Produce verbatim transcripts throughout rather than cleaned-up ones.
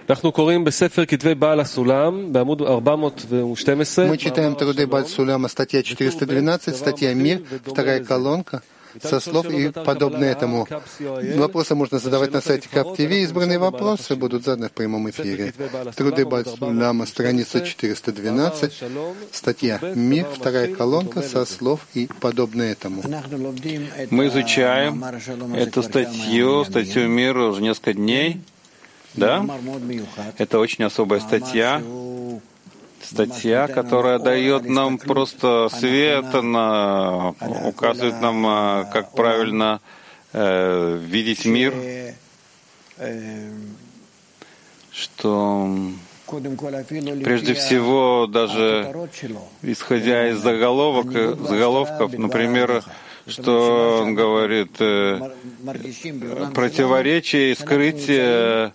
Мы читаем труды Бааль Суляма, статья четыреста двенадцать, статья «Мир», вторая колонка, со слов и подобное этому. Вопросы можно задавать на сайте Кап ТВ. Избранные вопросы будут заданы в прямом эфире. Труды Бааль Суляма, страница четыреста двенадцать, статья «Мир», вторая колонка, со слов и подобное этому. Мы изучаем эту статью, статью «Мир» уже несколько дней. Да? Это очень особая статья. Статья, которая дает нам просто свет, она указывает нам, как правильно э, видеть мир, что прежде всего, даже исходя из заголовок, заголовков, например, что он говорит, э, противоречие и скрытие.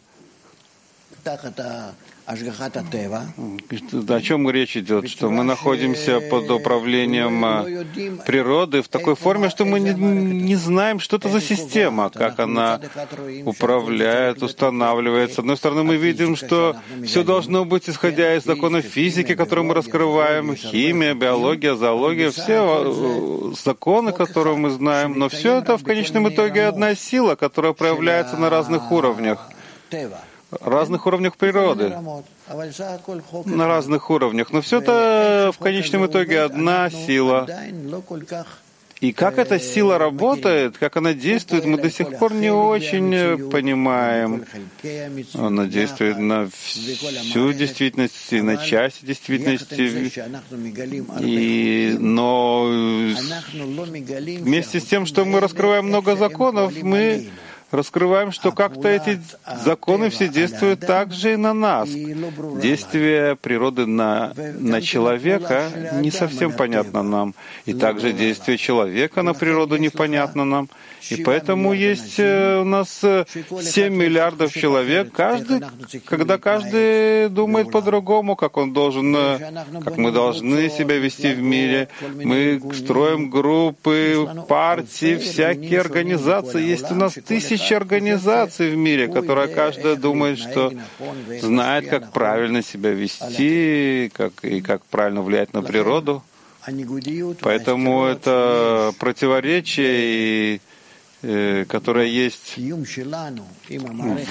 О чем речь идет? Что мы находимся под управлением природы в такой форме, что мы не, не знаем, что это за система, как она управляет, устанавливает. С одной стороны, мы видим, что все должно быть, исходя из законов физики, которые мы раскрываем, химия, биология, зоология, все законы, которые мы знаем, но все это в конечном итоге одна сила, которая проявляется на разных уровнях. разных уровнях природы, на разных уровнях. Но все это в конечном итоге одна сила. И как эта сила работает, как она действует, мы до сих пор не очень понимаем. Она действует на всю действительность, и на часть действительности. И, но вместе с тем, что мы раскрываем много законов, мы раскрываем, что как-то эти законы все действуют также и на нас. Действие природы на, на человека не совсем понятно нам. И также действие человека на природу непонятно нам. И поэтому есть у нас семь миллиардов человек, каждый, когда каждый думает по-другому, как он должен, как мы должны себя вести в мире. Мы строим группы, партии, всякие организации. Есть у нас тысячи организаций в мире, которые каждая думает, что знает, как правильно себя вести, как, и как правильно влиять на природу. Поэтому это противоречие и которая есть в,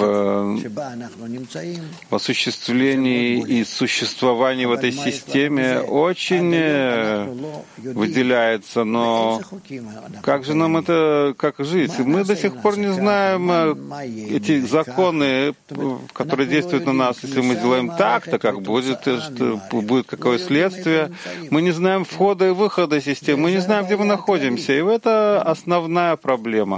в осуществлении и существовании в этой системе, очень выделяется. Но как же нам это, как жить? Мы до сих пор не знаем эти законы, которые действуют на нас. Если мы делаем так, то как будет, что будет какое следствие. Мы не знаем входа и выхода системы, мы не знаем, где мы находимся. И это основная проблема.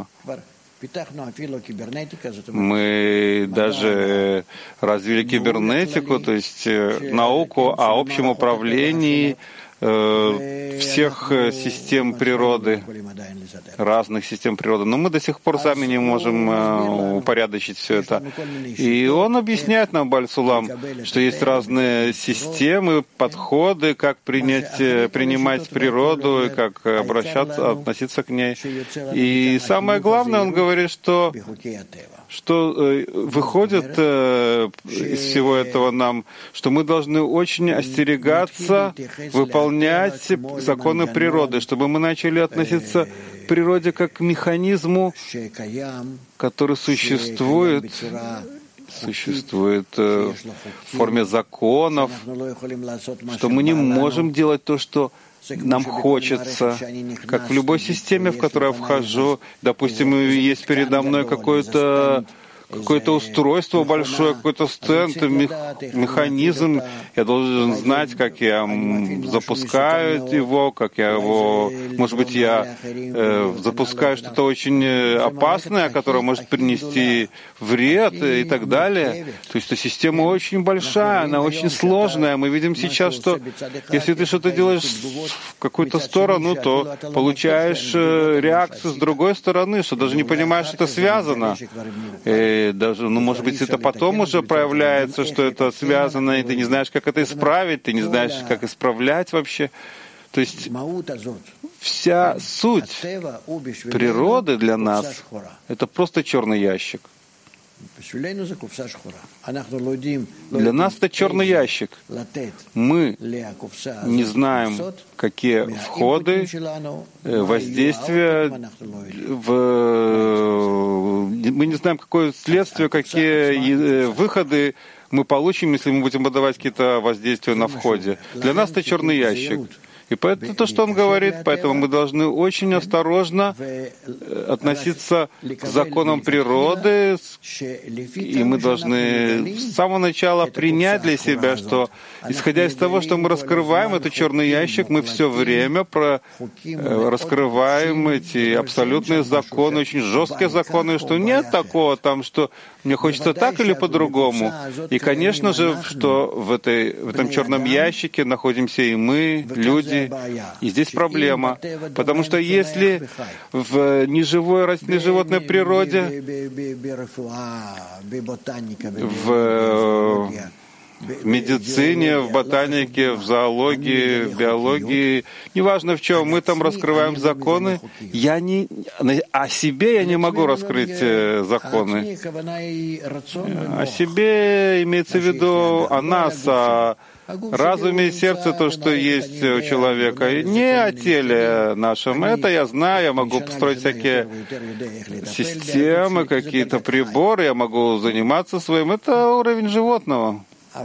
Мы даже развили кибернетику, то есть науку о общем управлении всех систем природы, разных систем природы. Но мы до сих пор сами не можем упорядочить все это. И он объясняет нам, Бааль Сулам, что есть разные системы, подходы, как принять, принимать природу и как обращаться, относиться к ней. И самое главное, он говорит, что что э, выходит э, из всего этого нам, что мы должны очень остерегаться выполнять законы природы, чтобы мы начали относиться к природе как к механизму, который существует, существует э, в форме законов, что мы не можем делать то, что нам хочется, как в любой системе, в которую я вхожу. Допустим, есть передо мной какое-то какое-то устройство большое, какой-то стенд, механизм. Я должен знать, как я запускаю его, как я его... Может быть, я э, запускаю что-то очень опасное, которое может принести вред и так далее. То есть эта система очень большая, она очень сложная. Мы видим сейчас, что если ты что-то делаешь в какую-то сторону, то получаешь реакцию с другой стороны, что даже не понимаешь, что это связано. И даже, ну, может быть, это потом уже проявляется, что это связано, и ты не знаешь, как это исправить, ты не знаешь, как исправлять вообще. То есть вся суть природы для нас — это просто черный ящик. Для нас это черный ящик. Мы не знаем, какие входы, воздействия, в... мы не знаем, какое следствие, какие выходы мы получим, если мы будем подавать какие-то воздействия на входе. Для нас это черный ящик. И поэтому то, что он говорит, поэтому мы должны очень осторожно относиться к законам природы, и мы должны с самого начала принять для себя, что, исходя из того, что мы раскрываем этот черный ящик, мы все время про, раскрываем эти абсолютные законы, очень жесткие законы, что нет такого там, что мне хочется так или по-другому. И, конечно же, что в, этой, в этом черном ящике находимся и мы, люди. И здесь проблема, потому что если в неживой растительной животной природе, в медицине, в ботанике, в зоологии, в биологии, неважно в чем, мы там раскрываем законы, я не, о себе я не могу раскрыть законы. О себе имеется в виду о нас, о разуме и сердце, то, что есть у человека, не о теле нашем. Это я знаю, я могу построить всякие системы, какие-то приборы, я могу заниматься своим. Это уровень животного.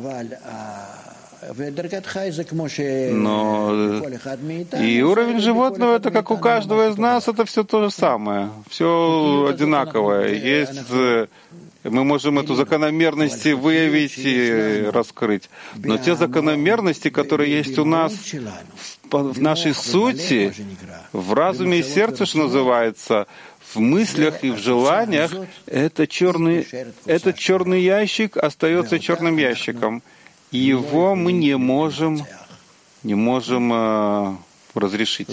Но и уровень животного, это как у каждого из нас, это все то же самое, все одинаковое. Есть, мы можем эту закономерность выявить и раскрыть. Но те закономерности, которые есть у нас в нашей сути, в разуме и сердце, что называется, в мыслях и в желаниях, это черный, этот черный ящик остается черным ящиком. И его мы не можем, не можем э, разрешить.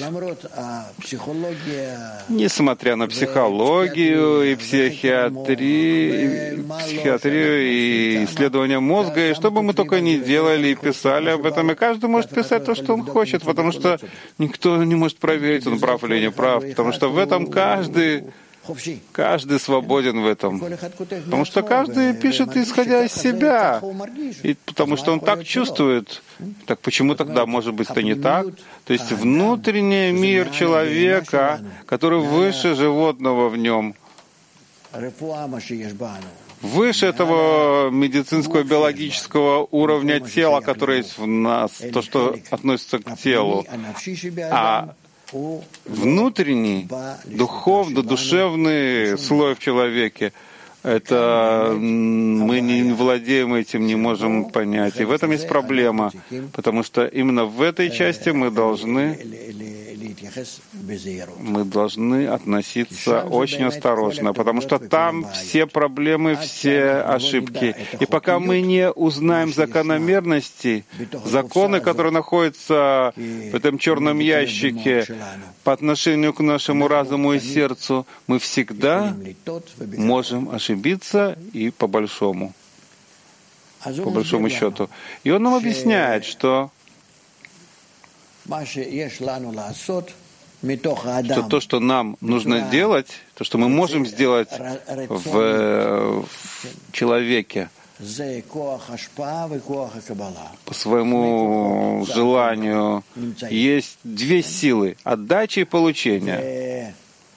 Несмотря на психологию и психиатрию, и, психиатрию, и исследования мозга, и что бы мы только ни делали и писали об этом, и каждый может писать то, что он хочет, потому что никто не может проверить, он прав или не прав, потому что в этом каждый Каждый свободен в этом, потому что каждый пишет, исходя из себя, и потому что он так чувствует. Так почему тогда, может быть, это не так? То есть внутренний мир человека, который выше животного в нем, выше этого медицинского биологического уровня тела, которое есть в нас, то, что относится к телу, а внутренний, духовный, душевный слой в человеке, это мы не владеем этим, не можем понять. И в этом есть проблема, потому что именно в этой части мы должны, мы должны относиться очень осторожно, потому что там все проблемы, все ошибки. И пока мы не узнаем закономерности, законы, которые находятся в этом черном ящике по отношению к нашему разуму и сердцу, мы всегда можем ошибиться. Ошибиться и по большому, по большому счету. И он нам объясняет, что, что то, что нам нужно делать, то, что мы можем сделать в, в человеке по своему желанию, есть две силы — отдача и получение.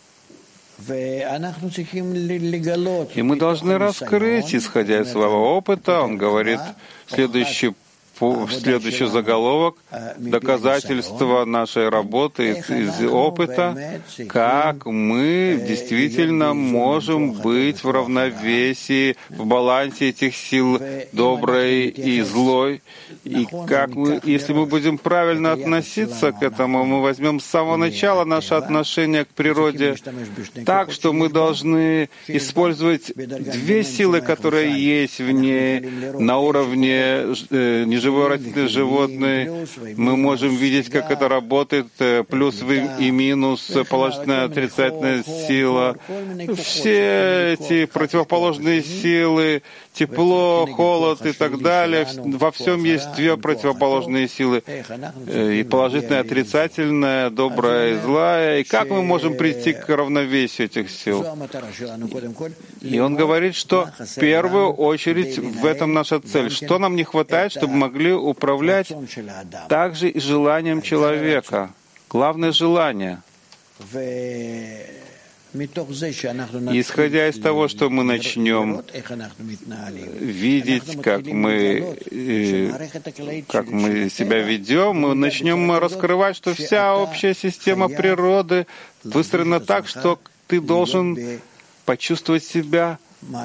И мы должны раскрыть, исходя из своего опыта, он говорит, следующий, следующий заголовок, доказательства нашей работы из, из опыта, как мы действительно можем быть в равновесии, в балансе этих сил доброй и злой, и как мы, если мы будем правильно относиться к этому, мы возьмем с самого начала наше отношение к природе так, что мы должны использовать две силы, которые есть в ней на уровне э, неживой растительной животной. Мы можем видеть, как это работает, плюс и минус, положительная, отрицательная сила. Все эти противоположные силы, тепло, холод и так далее. Во всем есть две противоположные силы, и положительная, и отрицательная, добрая и злая. И как мы можем прийти к равновесию этих сил? И он говорит, что в первую очередь в этом наша цель. Что нам не хватает, чтобы могли управлять также и желанием человека? Главное — желание. И исходя из того, что мы начнем видеть, как мы, как мы себя ведем, мы начнем раскрывать, что вся общая система природы выстроена так, что ты должен почувствовать себя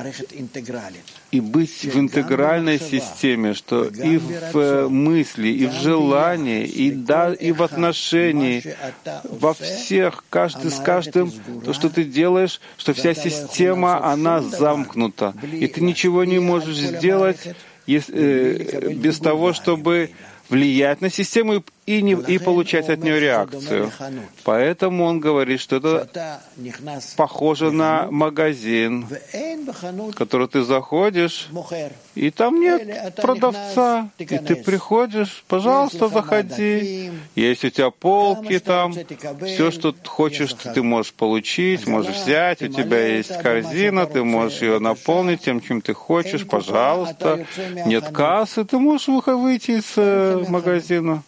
и быть в интегральной системе, что и в мысли, и в желании, и, да, и в отношении, во всех, каждый с каждым, то, что ты делаешь, что вся система, она замкнута, и ты ничего не можешь сделать если, э, без того, чтобы влиять на систему и, не, и получать от нее реакцию. Поэтому он говорит, что это похоже на магазин, в который ты заходишь, и там нет продавца, и ты приходишь, пожалуйста, заходи. Есть у тебя полки там, все, что хочешь, ты можешь получить, можешь взять, у тебя есть корзина, ты можешь ее наполнить тем, чем ты хочешь, пожалуйста. Нет кассы, ты можешь выйти из магазина,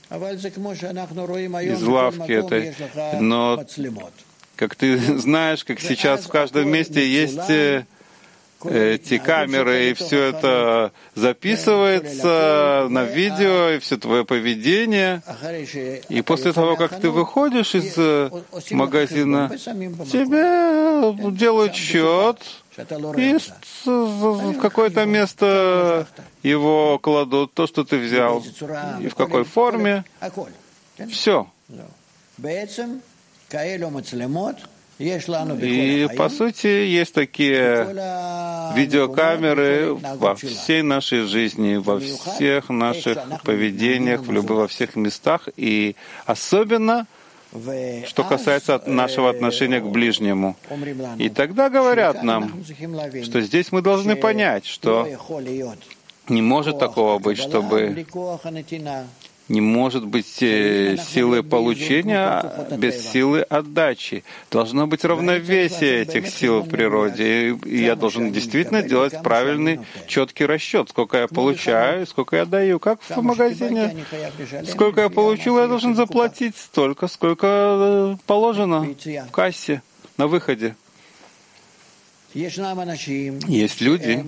из лавки этой. Но, как ты знаешь, как сейчас в каждом месте есть эти камеры, и все это записывается на видео, и все твое поведение. И после того, как ты выходишь из магазина, тебе делают счет, и в какое-то место его кладут, то, что ты взял, и в какой форме. Все. И, по сути, есть такие видеокамеры во всей нашей жизни, во всех наших поведениях, в любых, во всех местах, и особенно что касается нашего отношения к ближнему. И тогда говорят нам, что здесь мы должны понять, что не может такого быть, чтобы не может быть силы получения без силы отдачи. Должно быть равновесие этих сил в природе. И я должен действительно делать правильный, четкий расчет, сколько я получаю, сколько я даю. Как в магазине. Сколько я получил, я должен заплатить столько, сколько положено в кассе, на выходе. Есть люди,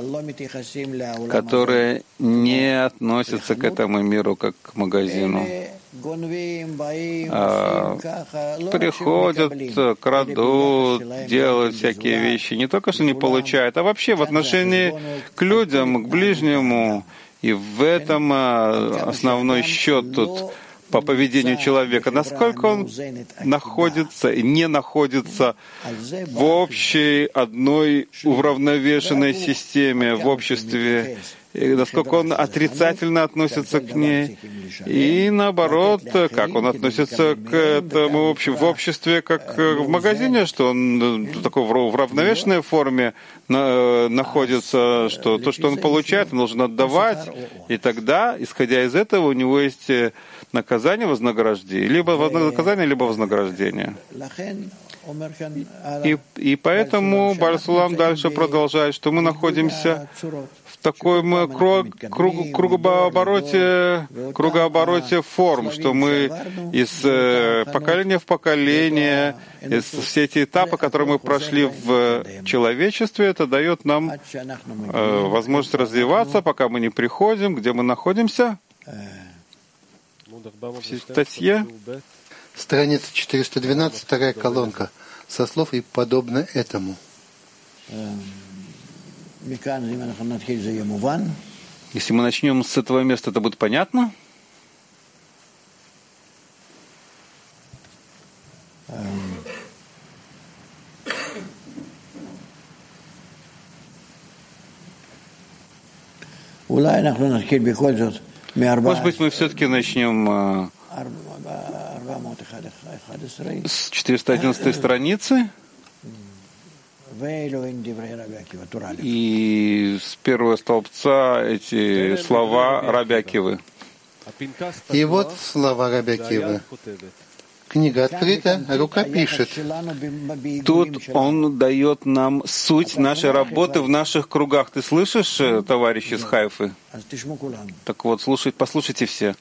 которые не относятся к этому миру как к магазину, а приходят, крадут, делают всякие вещи. Не только что не получают, а вообще в отношении к людям, к ближнему. И в этом основной счет тут по поведению человека, насколько он находится и не находится в общей одной уравновешенной системе, в обществе, и насколько он отрицательно относится к ней, и наоборот, как он относится к этому в обществе, как в магазине, что он такой в равновешенной форме находится, что то, что он получает, он должен отдавать, и тогда, исходя из этого, у него есть наказание, вознаграждение, либо наказание, либо вознаграждение. И, и поэтому Бааль Сулам дальше продолжает, что мы находимся в таком круг, круг, кругообороте, кругообороте форм, что мы из поколения в поколение, из все эти этапы, которые мы прошли в человечестве, это дает нам э, возможность развиваться, пока мы не приходим, где мы находимся. В статье страница четыреста двенадцать, вторая колонка, со слов «и подобно этому». Если мы начнем с этого места, это будет понятно? Может быть, мы все-таки начнем с четыреста одиннадцатой страницы. И с первого столбца эти слова Раби Акивы. И вот слова Раби Акивы. Книга открыта, рука пишет. Тут он дает нам суть нашей работы в наших кругах. Ты слышишь, товарищи из Хайфы? Так вот, слушай, послушайте все.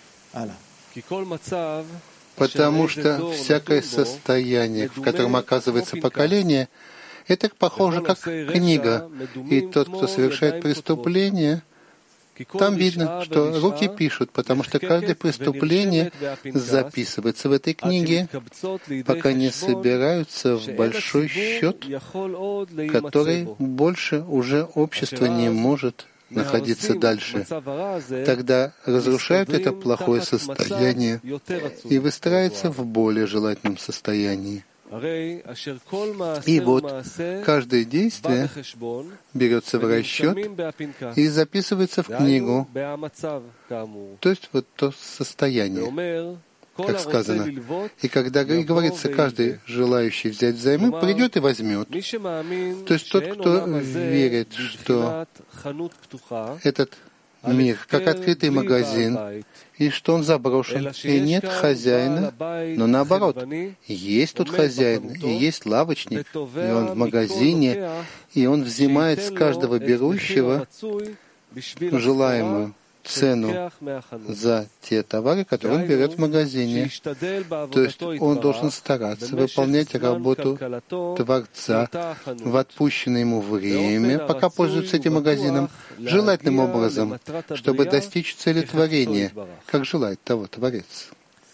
Потому что всякое состояние, в котором оказывается поколение, это похоже как книга. И тот, кто совершает преступление, там видно, что руки пишут, потому что каждое преступление записывается в этой книге, пока не собираются в большой счет, который больше уже общество не может находиться дальше. Тогда разрушают это плохое состояние и выстраивается в более желательном состоянии. И вот каждое действие берется в расчет и записывается в книгу, то есть вот то состояние, как сказано. И когда и говорится, каждый желающий взять взаймы, придет и возьмет. То есть тот, кто верит, что этот мир как открытый магазин, и что он заброшен, и нет хозяина, но наоборот, есть тут хозяин, и есть лавочник, и он в магазине, и он взимает с каждого берущего желаемую цену за те товары, которые он берет в магазине. То есть он должен стараться выполнять работу Творца в отпущенное ему время, пока пользуется этим магазином, желательным образом, чтобы достичь цели творения, как желает того Творец.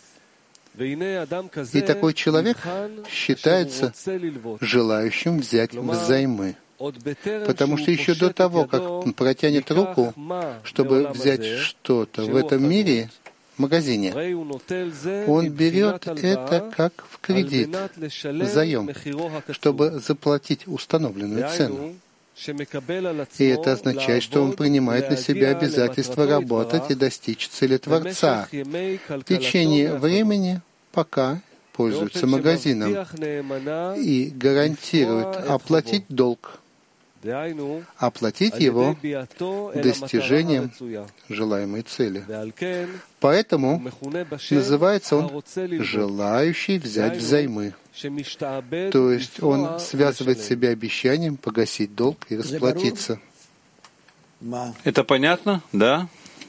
И такой человек считается желающим взять взаймы. Потому что еще до того, как он протянет руку, чтобы взять что-то в этом мире, в магазине, он берет это как в кредит, взаим, чтобы заплатить установленную цену. И это означает, что он принимает на себя обязательство работать и достичь цели Творца в течение времени, пока пользуется магазином, и гарантирует оплатить долг, оплатить его достижением желаемой цели. Поэтому называется он «желающий взять взаймы». То есть он связывает себя обещанием погасить долг и расплатиться. Это понятно? Да?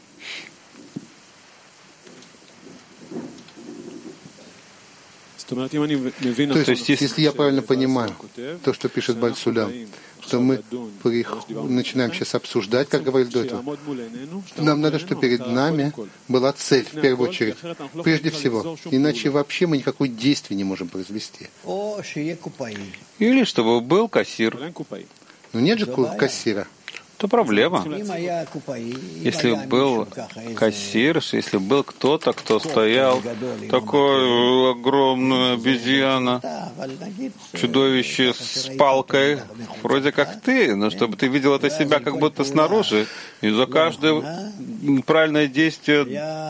То есть, если я правильно понимаю то, что пишет Баль Сулям, что мы прих... начинаем сейчас обсуждать, как говорили до этого, нам надо, чтобы перед нами была цель, в первую очередь, прежде всего. Иначе вообще мы никакой действия не можем произвести. Или чтобы был кассир. Но нет же кассира. Это проблема. Если был кассир, если был кто-то, кто стоял, такой огромная обезьяна, чудовище с палкой, вроде как ты, но чтобы ты видел это себя как будто снаружи, и за каждое правильное действие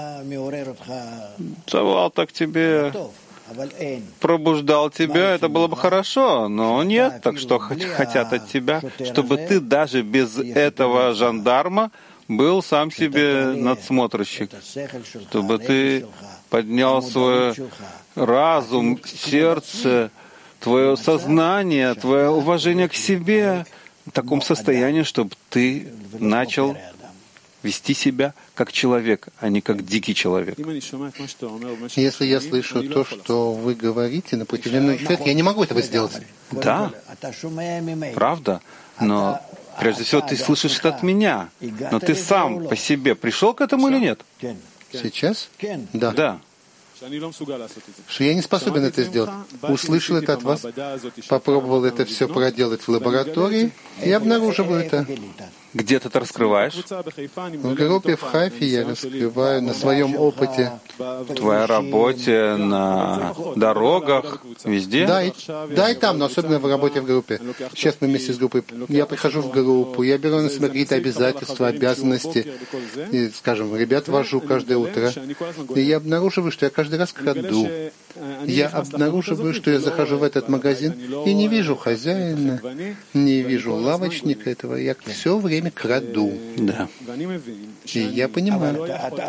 давал так тебе, пробуждал тебя, это было бы хорошо, но нет, так что хотят от тебя, чтобы ты даже без этого жандарма был сам себе надсмотрщик, чтобы ты поднял свой разум, сердце, твое сознание, твое уважение к себе в таком состоянии, чтобы ты начал вести себя как человек, а не как дикий человек. Если я слышу то, что вы говорите на протяжении лет, я не могу этого сделать. Да, правда, но прежде всего ты слышишь это от меня. Но ты сам по себе пришел к этому или нет? Сейчас? Да. Да. Что я не способен это сделать. Услышал это от вас, попробовал это все проделать в лаборатории и обнаружил это. Где ты это раскрываешь? В группе в Хайфе я раскрываю на своем опыте. В твоей работе, на дорогах, везде? Да и, да, и там, но особенно в работе в группе. Сейчас мы вместе с группой. Я прихожу в группу, я беру на себя какие-то обязательства, обязанности. И, скажем, ребят вожу каждое утро. И я обнаруживаю, что я каждый раз краду. Я обнаруживаю, что я захожу в этот магазин и не вижу хозяина, не вижу лавочника этого. Я все время краду. Да. И я понимаю.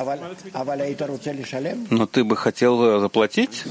Но ты бы хотел заплатить?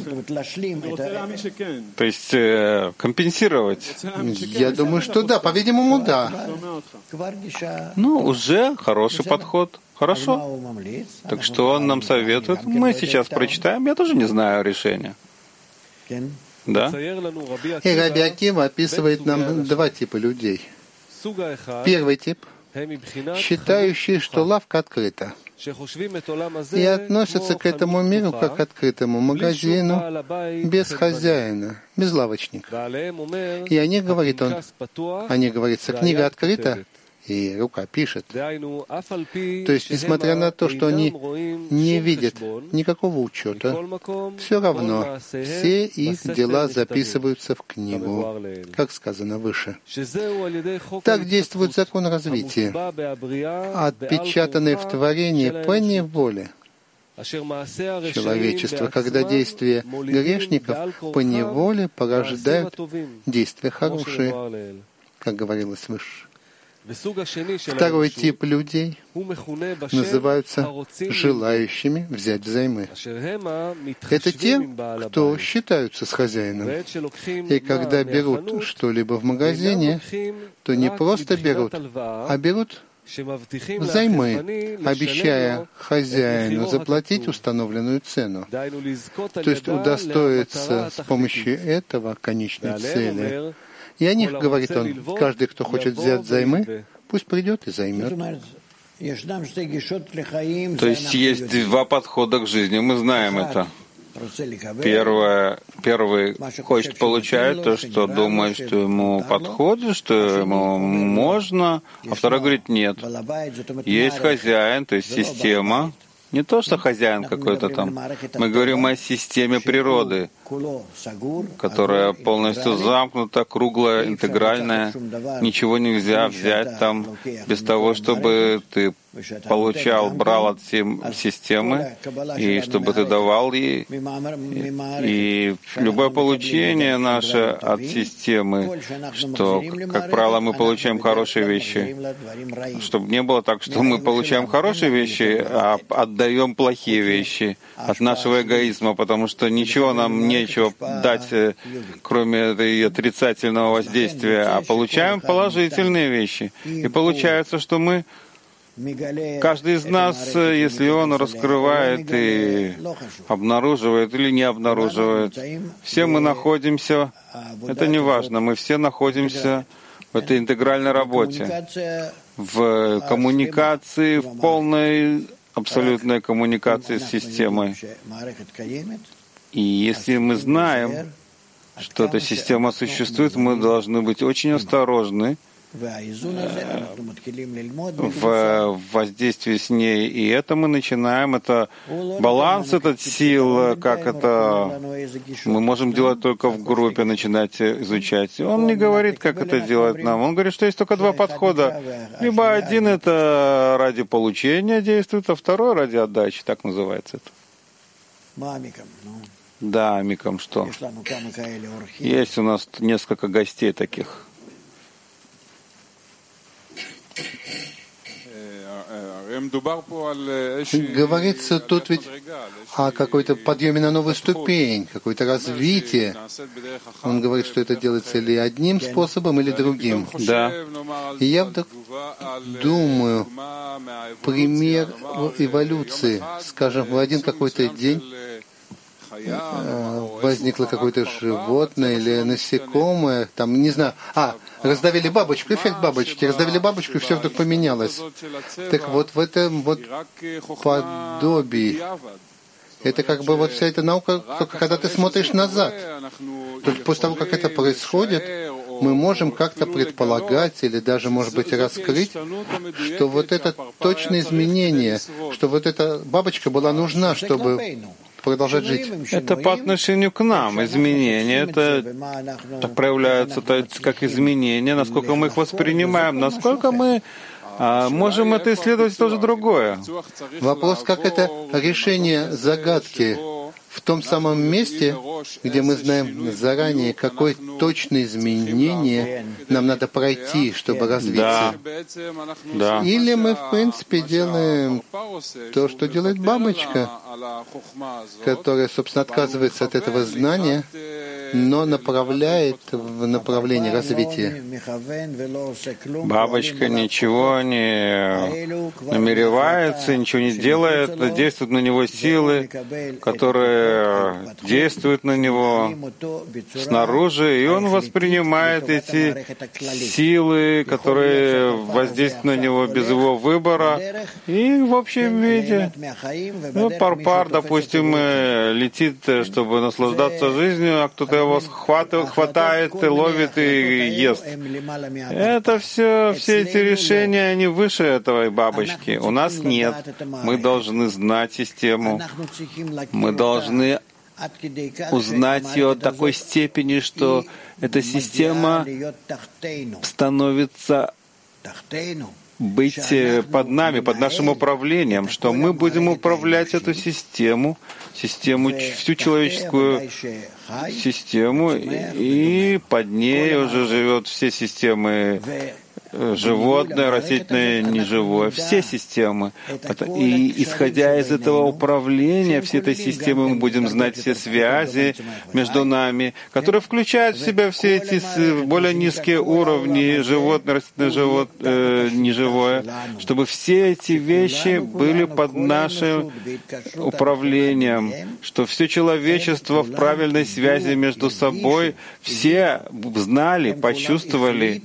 То есть э, компенсировать? Я думаю, что да. По-видимому, да. Ну, уже хороший подход. Хорошо. Так что он нам советует? Мы сейчас прочитаем. Я тоже не знаю решения. Да? И Раби Акива описывает нам два типа людей. Первый тип — считающий, что лавка открыта, и относятся к этому миру как к открытому магазину, без хозяина, без лавочника. И о них говорит он, о них говорится, книга открыта, и рука пишет. То есть, несмотря на то, что они не видят никакого учета, все равно все их дела записываются в книгу, как сказано выше. Так действует закон развития, отпечатанный в творении по неволе человечества, когда действия грешников по неволе порождают действия хорошие, как говорилось выше. Второй тип людей называются желающими взять взаймы. Это те, кто считаются с хозяином. И когда берут что-либо в магазине, то не просто берут, а берут взаймы, обещая хозяину заплатить установленную цену. То есть удостоиться с помощью этого конечной цели. И о них, говорит он, каждый, кто хочет взять взаймы, пусть придет и займет. То есть есть два подхода к жизни, мы знаем это. Первое, первый хочет получать то, что думает, что ему подходит, что ему можно, а второй говорит нет. Есть хозяин, то есть система. Не то, что хозяин какой-то там. Мы говорим о системе природы, которая полностью замкнута, круглая, интегральная. Ничего нельзя взять там без того, чтобы ты получал, брал от системы, и чтобы ты давал ей. И любое получение наше от системы, что, как правило, мы получаем хорошие вещи, чтобы не было так, что мы получаем хорошие вещи, а отдаем плохие вещи от нашего эгоизма, потому что ничего нам нечего дать, кроме этой отрицательного воздействия, а получаем положительные вещи. И получается, что мы каждый из нас, если он раскрывает и обнаруживает или не обнаруживает, все мы находимся, это не важно, мы все находимся в этой интегральной работе, в коммуникации, в полной, абсолютной коммуникации с системой. И если мы знаем, что эта система существует, мы должны быть очень осторожны в воздействии с ней. И это мы начинаем, это баланс, этот сил, как это мы можем делать только в группе, начинать изучать. Он не говорит, как это делать нам. Он говорит, что есть только два подхода. Либо один это ради получения действует, а второй ради отдачи. Так называется это. Да, амиком что? Есть у нас несколько гостей таких. Говорится тут ведь о какой-то подъеме на новую ступень, какое-то развитие. Он говорит, что это делается или одним способом, или другим. Да. И я вдруг думаю, пример эволюции. Скажем, в один какой-то день возникло какое-то животное или насекомое, там, не знаю, а, раздавили бабочку, эффект бабочки, раздавили бабочку, и все вдруг поменялось. Так вот, в этом вот подобии, это как бы вот вся эта наука, только когда ты смотришь назад. Только после того, как это происходит, мы можем как-то предполагать или даже, может быть, раскрыть, что вот это точное изменение, что вот эта бабочка была нужна, чтобы продолжать жить. Это по отношению к нам. Изменения, это так проявляются, то есть как изменения, насколько мы их воспринимаем, насколько мы а, можем это исследовать, тоже другое. Вопрос, как это решение загадки в том самом месте, где мы знаем заранее, какое точное изменение нам надо пройти, чтобы развиться. Да. Или мы, в принципе, делаем то, что делает бабочка, которая, собственно, отказывается от этого знания, но направляет в направлении развития. Бабочка ничего не намеревается, ничего не делает, действуют на него силы, которые действуют на него снаружи, и он воспринимает эти силы, которые воздействуют на него без его выбора, и в общем виде, ну, пар-пар, допустим, летит, чтобы наслаждаться жизнью, а кто-то его хватает, хватает и ловит и ест. Это все, все эти решения, они выше этой бабочки. У нас нет. Мы должны знать систему. Мы должны узнать ее до такой степени, что эта система становится быть под нами, под нашим управлением, что мы будем управлять эту систему, систему, всю человеческую систему, и под ней уже живет все системы, животное, растительное, неживое, все системы. И исходя из этого управления, всей этой системы, мы будем знать все связи между нами, которые включают в себя все эти более низкие уровни, животное, растительное, живот, э, неживое, чтобы все эти вещи были под нашим управлением, что все человечество в правильной связи между собой, все знали, почувствовали,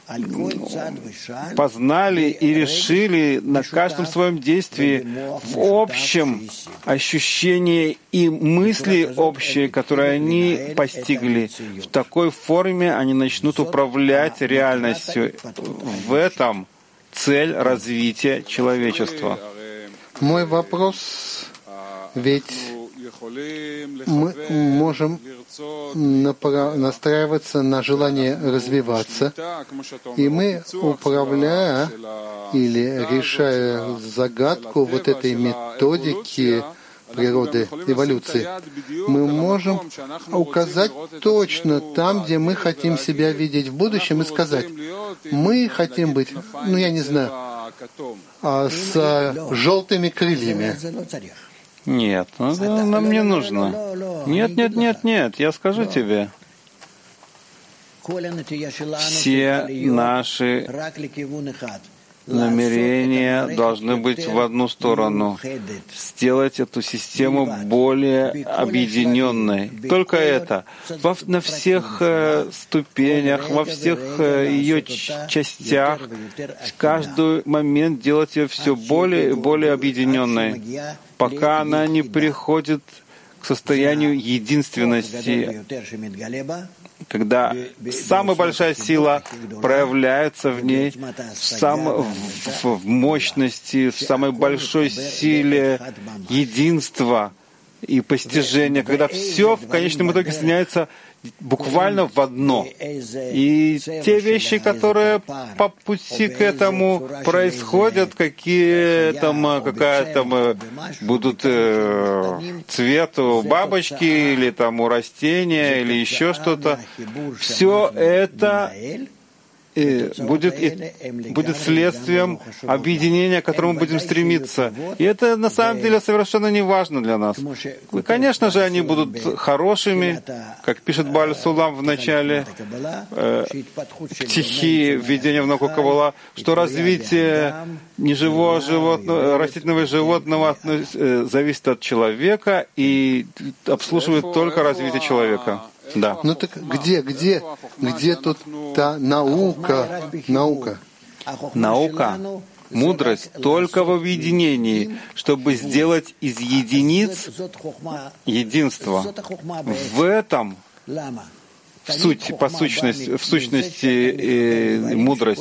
познали и решили на каждом своем действии в общем ощущении и мысли общие, которые они постигли. В такой форме они начнут управлять реальностью. В этом цель развития человечества. Мой вопрос, ведь мы можем настраиваться на желание развиваться, и мы, управляя или решая загадку вот этой методики природы, эволюции, мы можем указать точно там, где мы хотим себя видеть в будущем, и сказать, мы хотим быть, ну я не знаю, с желтыми крыльями. Нет, это нам не нужно. Нет, нет, нет, нет, я скажу тебе. Все наши намерения должны быть в одну сторону. Сделать эту систему более объединенной. Только это. Во, на всех э, ступенях, во всех э, ее частях, в каждый момент делать ее все более и более объединенной, пока она не приходит к состоянию единственности, когда самая большая сила проявляется в ней, в, сам, в, в мощности, в самой большой силе единства и постижения, когда все в конечном итоге соединяется буквально в одно. И те вещи, которые по пути к этому происходят, какие там, какая там будут э, цвет у бабочки или там у растения или еще что-то, все это будет, будет следствием объединения, к которому мы будем стремиться. И это на самом деле совершенно не важно для нас. И, конечно же, они будут хорошими, как пишет Бааль Сулам в начале э, стихи введения в науку Каббала, что развитие неживого животного, растительного и животного э, зависит от человека и обслуживает только развитие человека. Да. Ну так где, где, где тут та наука, наука? Наука, мудрость только в объединении, чтобы сделать из единиц единство. В этом в суть, по сущности, в сущности э, мудрость.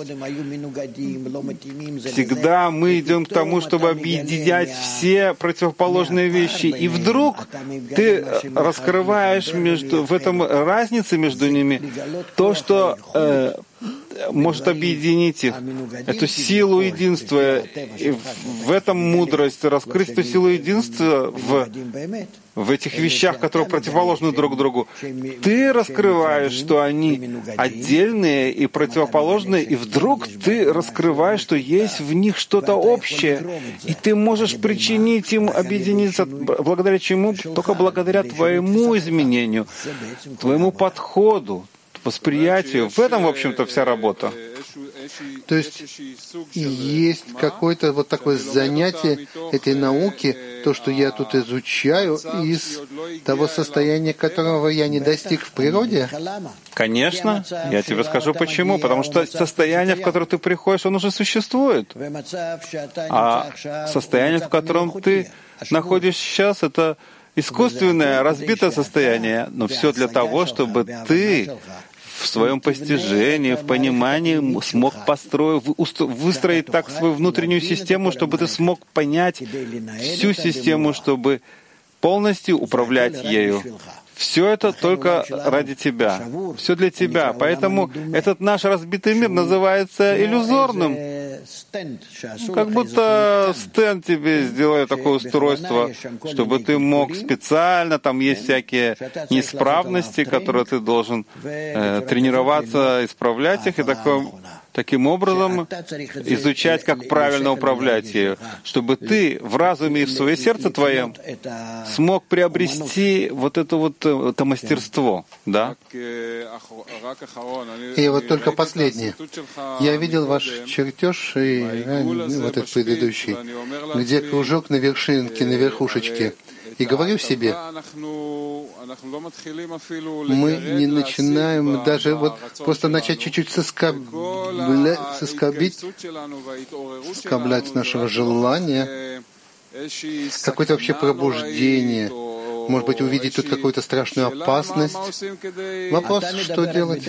Всегда мы идем к тому, чтобы объединять все противоположные вещи. И вдруг ты раскрываешь между, в этом разнице между ними то, что э, может объединить их, эту силу единства, и в этом мудрость, раскрыть эту силу единства в, в этих вещах, которые противоположны друг другу. Ты раскрываешь, что они отдельные и противоположные, и вдруг ты раскрываешь, что есть в них что-то общее, и ты можешь причинить им объединиться, благодаря чему? Только благодаря твоему изменению, твоему подходу, восприятию. В этом, в общем-то, вся работа. То есть есть какое-то вот такое занятие этой науки, то, что я тут изучаю, из того состояния, которого я не достиг в природе? Конечно. Я тебе скажу почему. Потому что состояние, в которое ты приходишь, оно уже существует. А состояние, в котором ты находишься сейчас, это искусственное, разбитое состояние. Но все для того, чтобы ты в своем постижении, в понимании смог построить, выстроить так свою внутреннюю систему, чтобы ты смог понять всю систему, чтобы полностью управлять ею. Все это только ради тебя. Все для тебя. Поэтому этот наш разбитый мир называется иллюзорным. Как будто стенд тебе сделали такое устройство, чтобы ты мог специально, там есть всякие неисправности, которые ты должен э, тренироваться, исправлять их, и такое, таким образом изучать, как правильно управлять ею, чтобы ты в разуме и в своем сердце твоем смог приобрести вот это вот это мастерство, да? И вот только последнее. Я видел ваш чертеж, и э, вот этот предыдущий, где кружок на вершинке, на верхушечке. И говорю себе, мы не начинаем даже вот просто начать чуть-чуть соскоблять, соскобить, соскоблять нашего желания, какое-то вообще пробуждение, может быть, увидеть тут какую-то страшную опасность. Вопрос, что делать?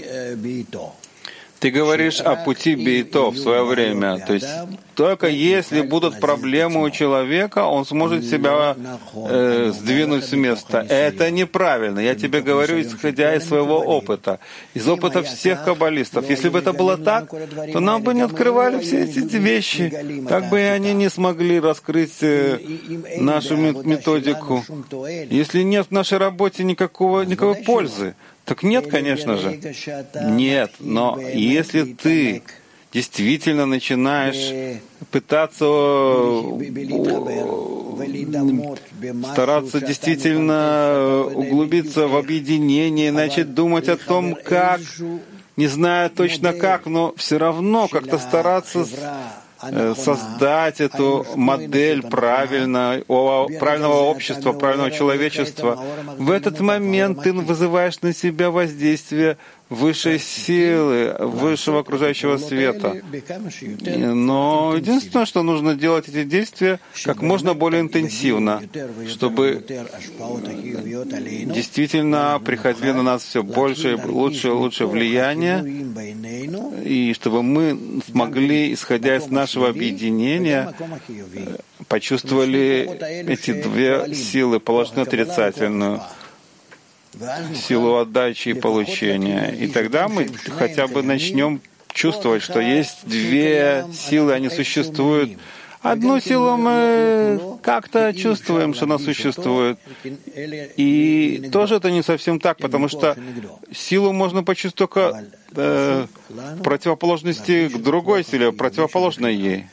Ты говоришь о пути Бейто в свое время. То есть только если будут проблемы у человека, он сможет себя э, сдвинуть с места. Это неправильно. Я тебе говорю, исходя из своего опыта, из опыта всех каббалистов. Если бы это было так, то нам бы не открывали все эти вещи. Так бы и они не смогли раскрыть э, нашу методику. Если нет в нашей работе никакого, никакой пользы, так нет, конечно же. Нет, но если ты действительно начинаешь пытаться стараться действительно углубиться в объединение, начать думать о том, как, не знаю точно как, но все равно как-то стараться создать эту модель правильно, правильного общества, правильного человечества. В этот момент ты вызываешь на себя воздействие высшей силы, высшего окружающего света. Но единственное, что нужно делать эти действия как можно более интенсивно, чтобы действительно приходили на нас все больше, лучше и лучше влияния, и чтобы мы смогли, исходя из нашего объединения, почувствовали эти две силы, положительную и отрицательную, силу отдачи и получения. И тогда мы хотя бы начнем чувствовать, что есть две силы, они существуют. Одну силу мы как-то чувствуем, что она существует. И тоже это не совсем так, потому что силу можно почувствовать только э, в противоположности к другой силе, противоположной ей.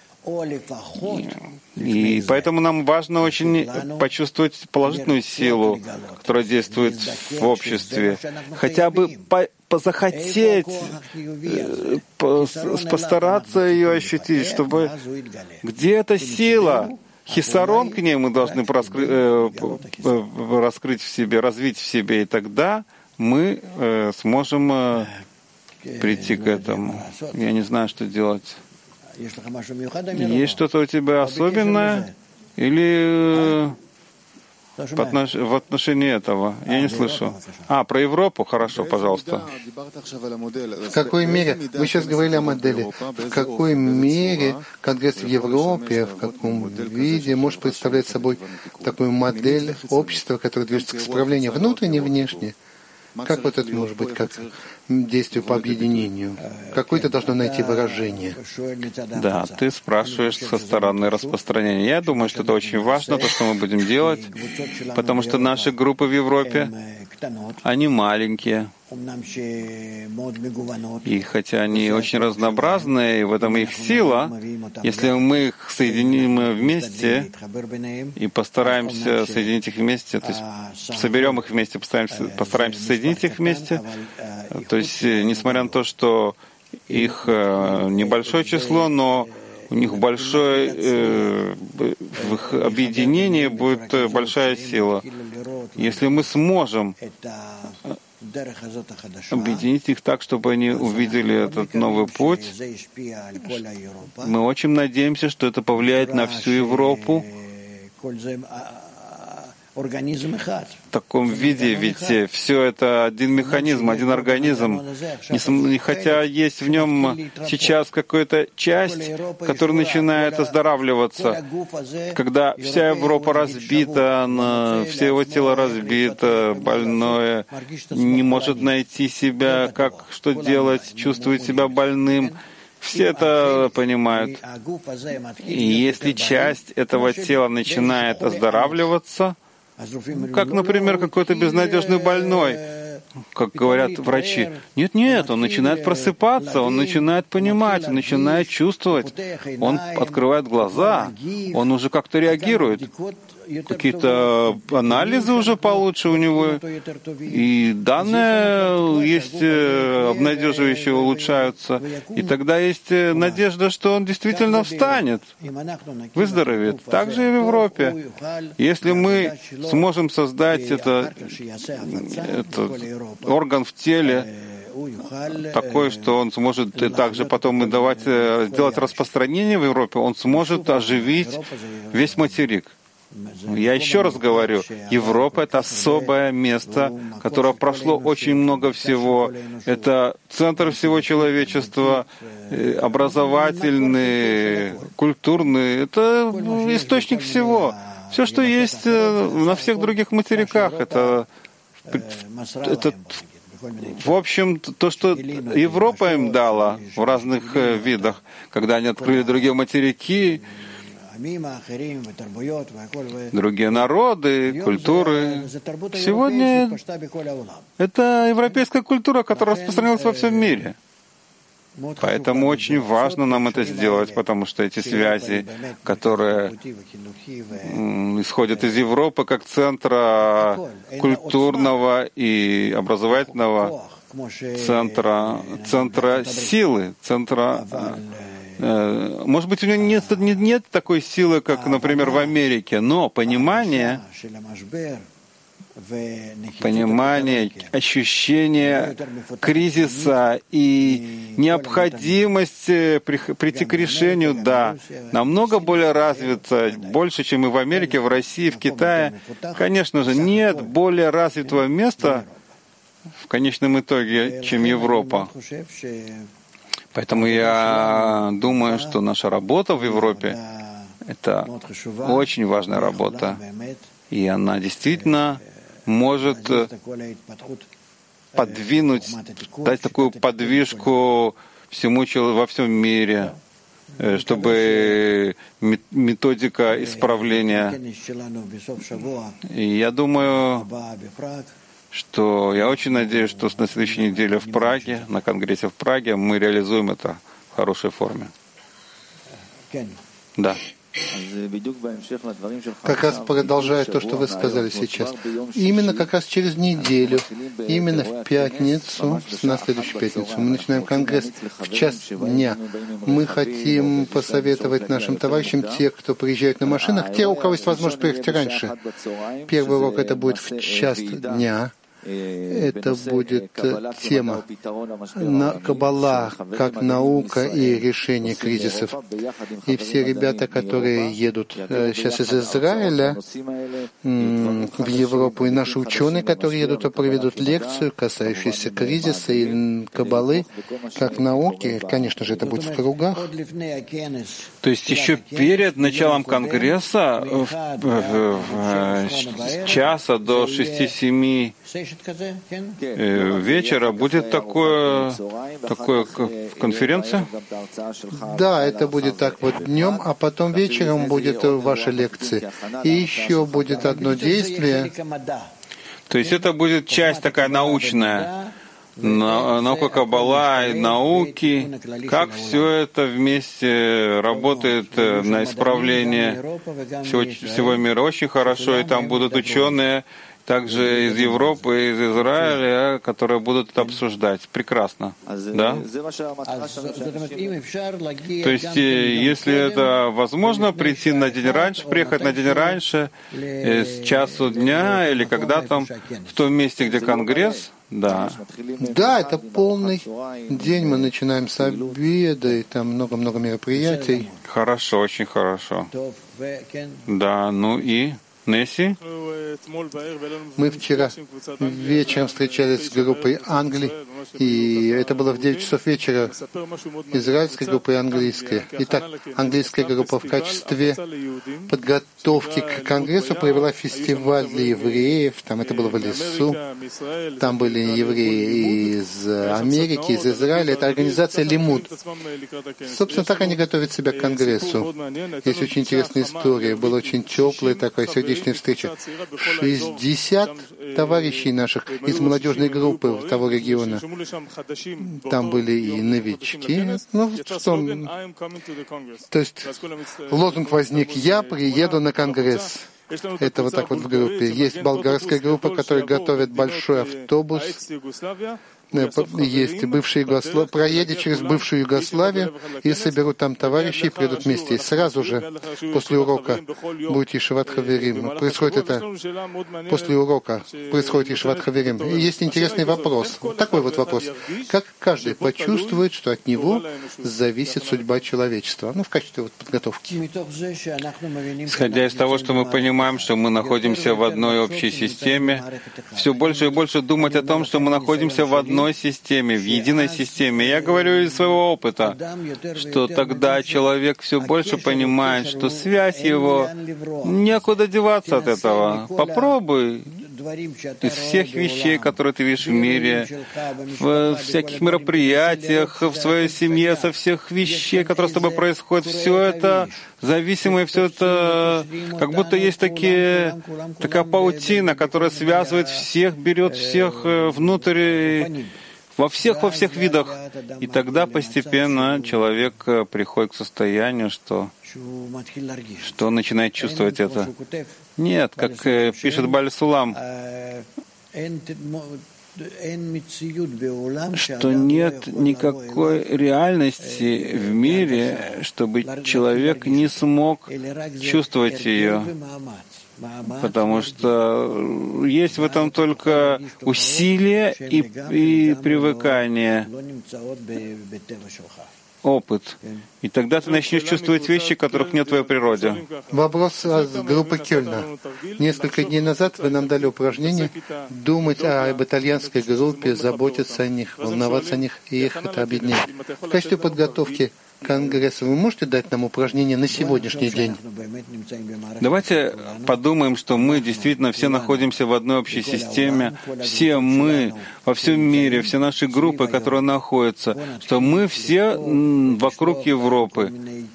И поэтому нам важно очень почувствовать положительную силу, которая действует в обществе. Хотя бы по, позахотеть, по, постараться ее ощутить, чтобы где эта сила, хисарон к ней мы должны раскрыть, раскрыть в себе, развить в себе, и тогда мы сможем прийти к этому. Я не знаю, что делать. Есть что-то у тебя особенное? Или в отношении этого? Я не слышу. А, про Европу? Хорошо, пожалуйста. В какой мере? Вы сейчас говорили о модели. В какой мере Конгресс в Европе, в каком виде может представлять собой такую модель общества, которое движется к исправлению внутренне и внешне? Как вот это может быть, как действие по объединению? Какое-то должно найти выражение. Да, ты спрашиваешь со стороны распространения. Я думаю, что это очень важно, то, что мы будем делать, потому что наши группы в Европе, они маленькие. И хотя они очень разнообразные, и в этом их сила, если мы их соединим вместе и постараемся соединить их вместе, то есть соберем их вместе, постараемся, постараемся соединить их вместе, то есть несмотря на то, что их небольшое число, но у них большое, э, в их объединении будет большая сила. Если мы сможем объединить их так, чтобы они увидели этот новый путь, мы очень надеемся, что это повлияет на всю Европу в таком виде, ведь все это один механизм, один организм. Хотя есть в нем сейчас какая-то часть, которая начинает оздоравливаться, когда вся Европа разбита, она, все его тело разбито, больное, не может найти себя, как, что делать, чувствует себя больным. Все это понимают. И если часть этого тела начинает оздоравливаться, как, например, какой-то безнадежный больной, как говорят врачи. Нет, нет, он начинает просыпаться, он начинает понимать, он начинает чувствовать, он открывает глаза, он уже как-то реагирует. Какие-то анализы уже получше у него, и данные есть обнадеживающие, улучшаются. И тогда есть надежда, что он действительно встанет, выздоровеет. Так же и в Европе. Если мы сможем создать это, этот орган в теле, такой, что он сможет и также потом и давать, делать распространение в Европе, он сможет оживить весь материк. Я еще раз говорю, Европа — это особое место, которое прошло очень много всего. Это центр всего человечества, образовательный, культурный. Это источник всего. Все, что есть на всех других материках, это, это в общем, то, что Европа им дала в разных видах, когда они открыли другие материки, другие народы, культуры. Сегодня это европейская культура, которая распространилась во всем мире. Поэтому очень важно нам это сделать, потому что эти связи, которые исходят из Европы как центра культурного и образовательного центра, центра силы, центра... Может быть, у него нет, нет, нет такой силы, как, например, в Америке, но понимание, понимание, ощущение кризиса и необходимость прийти к решению, да, намного более развито, больше, чем и в Америке, в России, в Китае. Конечно же, нет более развитого места в конечном итоге, чем Европа. Поэтому я думаю, что наша работа в Европе — это очень важная работа, и она действительно может подвинуть, дать такую подвижку всему во всем мире, чтобы методика исправления. И я думаю, что я очень надеюсь, что на следующей неделе в Праге, на конгрессе в Праге, мы реализуем это в хорошей форме. Да. Как раз продолжая то, что вы сказали сейчас. Именно как раз через неделю, именно в пятницу, на следующую пятницу, мы начинаем конгресс в час дня. Мы хотим посоветовать нашим товарищам, те, кто приезжают на машинах, те, у кого есть возможность приехать раньше. Первый урок это будет в час дня. Это будет тема на Каббала как наука и решение кризисов. И все ребята, которые едут сейчас из Израиля в Европу, и наши ученые, которые едут, проведут лекцию, касающуюся кризиса и Каббалы как науки. Конечно же, это будет в кругах. То есть еще перед началом конгресса с часа до шести-семи вечера будет такое, такое конференция? Да, это будет так вот днем, а потом вечером будет ваша лекция. И еще будет одно действие. То есть это будет часть такая научная, наука Каббала и науки, как все это вместе работает на исправление всего, всего мира. Очень хорошо, и там будут ученые, также из Европы, из Израиля, которые будут это обсуждать. Прекрасно. Да? То есть, если это возможно, прийти на день раньше, приехать на день раньше, с часу дня или когда там, в том месте, где конгресс, да. Да, это полный день. Мы начинаем с обеда, и там много-много мероприятий. Хорошо, очень хорошо. Да, ну и... Несси? Мы вчера вечером встречались с группой Англии, и это было в девять часов вечера, израильской группой и английской. Итак, английская группа в качестве подготовки к конгрессу провела фестиваль для евреев, там это было в лесу, там были евреи из Америки, из Израиля, это организация Лимуд. Собственно, так они готовят себя к конгрессу. Есть очень интересная история, была очень теплая такая сердечная встреча. шестьдесят товарищей наших из молодежной группы того региона. Там были и новички. Ну, в том... То есть лозунг возник «Я приеду на конгресс». Это вот так вот в группе. Есть болгарская группа, которая готовит большой автобус. Есть бывшие Югославия, проедет через бывшую Югославию и соберут там товарищей и придут вместе. И сразу же после урока будет Ешиват Хаверим. Происходит это после урока, происходит Ешиват Хаверим. И есть интересный вопрос, такой вот вопрос. Как каждый почувствует, что от него зависит судьба человечества? Ну, в качестве вот подготовки. Исходя из того, что мы понимаем, что мы находимся в одной общей системе, все больше и больше думать о том, что мы находимся в одной системе, в единой системе. Я говорю из своего опыта, что тогда человек все больше понимает, что связь его, некуда деваться от этого. Попробуй из всех вещей, которые ты видишь в мире, в всяких мероприятиях, в своей семье, со всех вещей, которые с тобой происходят, все это зависимое, все это как будто есть такие, такая паутина, которая связывает всех, берет всех внутрь, во всех, во всех видах. И тогда постепенно человек приходит к состоянию, что, что он начинает чувствовать это. Нет, как пишет Бааль Сулам, что нет никакой реальности в мире, чтобы человек не смог чувствовать ее. Потому что есть в этом только усилие и, и привыкание, опыт. И тогда ты начнешь чувствовать вещи, которых нет в твоей природе. Вопрос от группы Кёльна. Несколько дней назад вы нам дали упражнение думать об итальянской группе, заботиться о них, волноваться о них, и их это объединяет. В качестве подготовки Конгресса вы можете дать нам упражнение на сегодняшний день? Давайте подумаем, что мы действительно все находимся в одной общей системе, все мы во всем мире, все наши группы, которые находятся, что мы все вокруг Европы.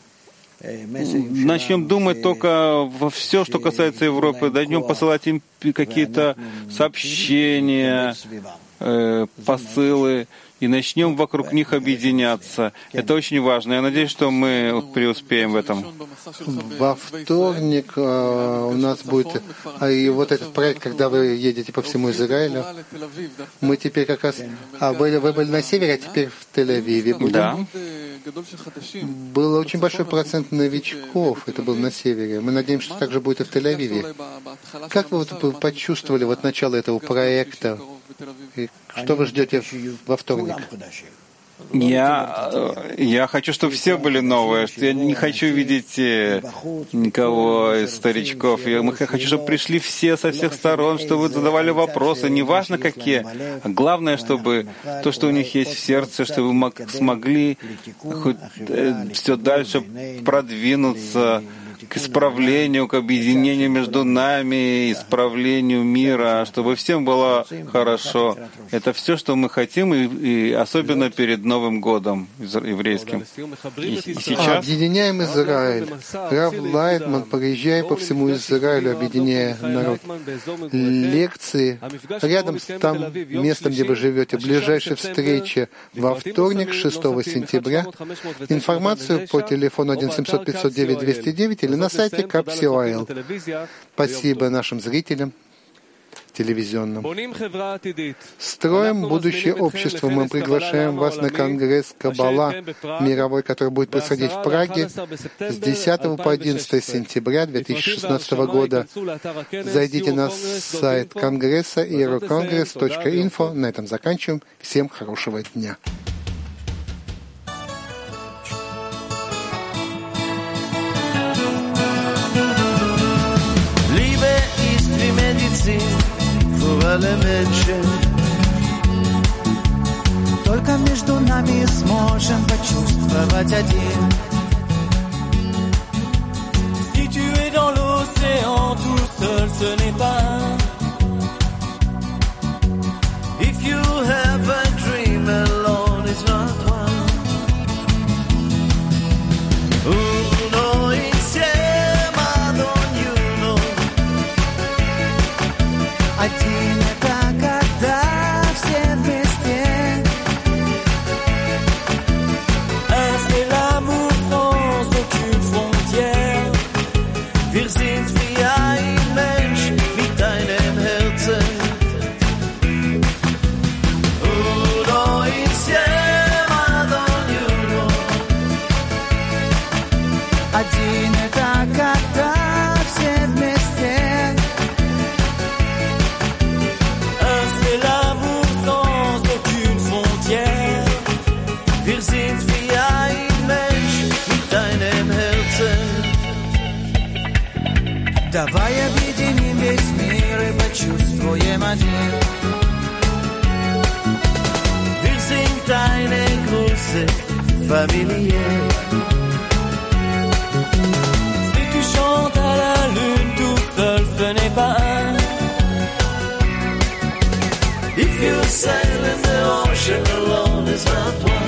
Начнем думать только во все, что касается Европы, дадим посылать им какие-то сообщения, э, посылы, и начнем вокруг них объединяться. Это очень важно. Я надеюсь, что мы преуспеем в этом. Во вторник э, у нас будет а, и вот этот проект, когда вы едете по всему Израилю. Мы теперь как раз... А вы, вы были на севере, а теперь в Тель-Авиве будем? Да. Был очень большой процент новичков, это был на севере. Мы надеемся, что также будет и в Тель-Авиве. Как вы вот почувствовали вот начало этого проекта? И что вы ждете во вторник? Я, я хочу, чтобы все были новые. Я не хочу видеть никого из старичков. Я хочу, чтобы пришли все со всех сторон, чтобы задавали вопросы, неважно какие. Главное, чтобы то, что у них есть в сердце, чтобы вы смогли хоть все дальше продвинуться к исправлению, к объединению между нами, исправлению мира, чтобы всем было хорошо. Это все, что мы хотим, и, и особенно перед Новым годом еврейским. И, и сейчас... Объединяем Израиль. Рав Лайтман, проезжая по всему Израилю, объединяя народ. Лекции рядом с там местом, где вы живете. Ближайшая встреча во вторник, шестого сентября. Информацию по телефону один семьсот пятьсот девять двести девять или на сайте капсиоэл. Спасибо нашим зрителям телевизионным. Строим будущее общество. Мы приглашаем вас на конгресс Каббала мировой, который будет происходить в Праге с десятого по одиннадцатое сентября две тысячи шестнадцатого года. Зайдите на сайт конгресса eurocонgress точка инфо. На этом заканчиваем. Всем хорошего дня. Für alle Menschen. Только между нами сможем почувствовать один. Si tu es dans l'océan, tout seul ce n'est pas. If you have a dream, alone is not one. Uno insieme ad ognuno. Один это когда все вместе. Un c'est l'amour sans aucune frontière. Wir sind wie ein Mensch mit einem Herzen. Uno insieme ad ognuno. Один это когда все вместе. Wir sind wie ein Mensch mit deinem Herzen. Давай объединим весь мир и почувствуем один. Wir sind eine große Familie. Si tu chantes à la lune tout seul, ce n'est pas un. If you sail in the ocean alone, is not one.